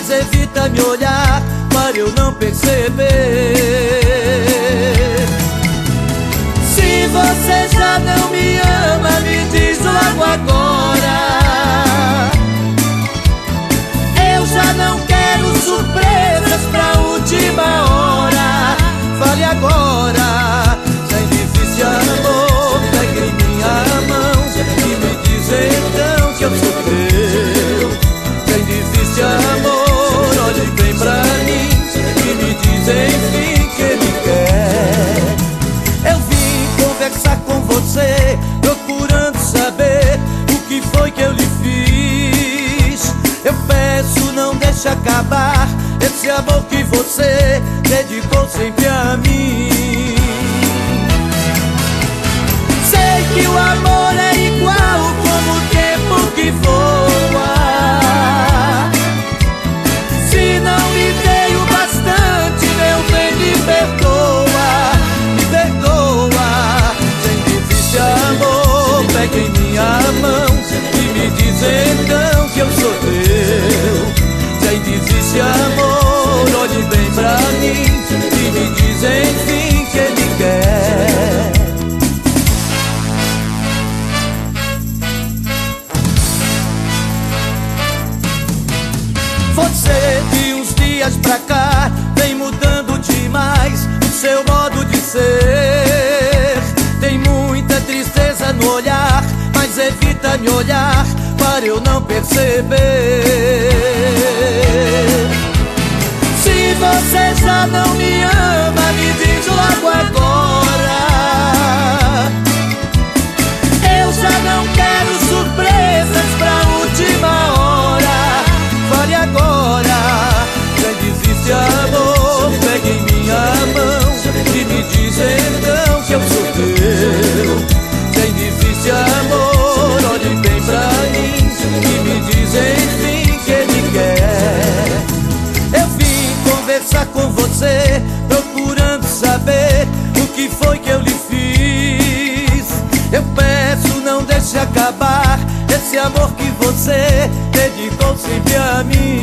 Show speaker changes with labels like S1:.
S1: mas evita me olhar para eu não perceber. Se você já não me ama, me diz logo agora. Eu já não quero surpresas pra última hora. Fale agora, sem difícil amor, pegue em minha mão e me diz então que eu sou teu. Sem difícil amor, olhe bem pra mim e me diz enfim que me quer. Eu vim conversar com você, procurando saber o que foi que eu lhe fiz. Eu peço, não deixe acabar esse amor que você dedicou sempre a mim. Sei que o amor é igual como o tempo que voa. Se não me dei o bastante, meu bem, me perdoa, me perdoa. Sem difícil amor, pegue em minha mão e me diz então que eu sou teu. Sem difícil amor, olhe bem pra mim e me diz enfim que me quer. Você de uns dias pra cá vem mudando demais o seu modo de ser. Tem muita tristeza no olhar, mas evita me olhar para eu não perceber. Se você já não me ama, me diz logo agora. Eu já não quero surpresas pra última hora. Fale agora, sem difícil amor, pegue em minha mão e me diz então que eu sou teu. Sem difícil amor, olhe bem pra mim e me diz enfim que me quer. Eu vim conversar com você, procurando saber o que foi que eu lhe fiz. Eu peço, não deixe acabar esse amor que você dedicou sempre a mim.